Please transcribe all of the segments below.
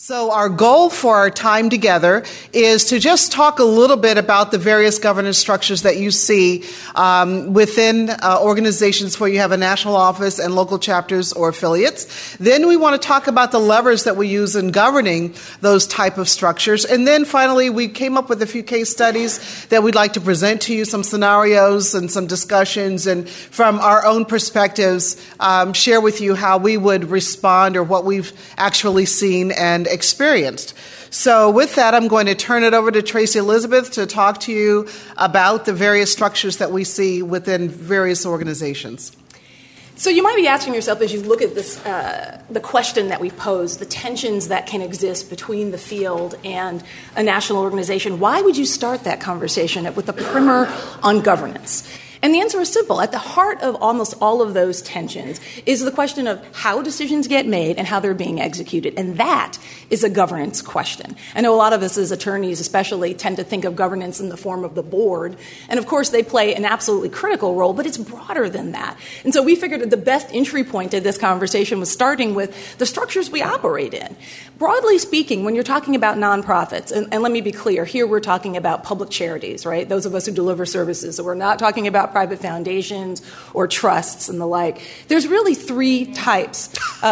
So our goal for our time together is to just talk a little bit about the various governance structures that you see within organizations where you have a national office and local chapters or affiliates. Then we want to talk about the levers that we use in governing those type of structures. And then finally, we came up with a few case studies that we'd like to present to you, some scenarios and some discussions, and from our own perspectives, share with you how we would respond or what we've actually seen and experienced. So with that, I'm going to turn it over to Tracy Elizabeth to talk to you about the various structures that we see within various organizations. So you might be asking yourself as you look at this, the question that we pose, the tensions that can exist between the field and a national organization, why would you start that conversation with a primer on governance? And the answer is simple. At the heart of almost all of those tensions is the question of how decisions get made and how they're being executed. And that is a governance question. I know a lot of us as attorneys especially tend to think of governance in the form of the board. And of course, they play an absolutely critical role, but it's broader than that. And so we figured that the best entry point to this conversation was starting with the structures we operate in. Broadly speaking, when you're talking about nonprofits, and let me be clear, here we're talking about public charities, right? Those of us who deliver services. So we're not talking about private foundations or trusts and the like. There's really three types.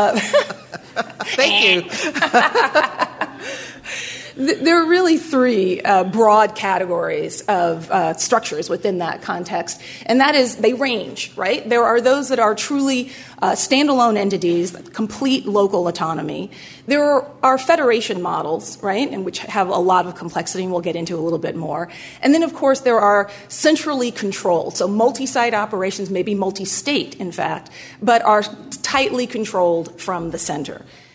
Thank you. There are really three broad categories of structures within that context, and that is they range, right? There are those that are truly standalone entities, complete local autonomy. There are federation models, right, and which have a lot of complexity, and we'll get into a little bit more. And then, of course, there are centrally controlled, so multi-site operations, maybe multi-state, in fact, but are tightly controlled from the center.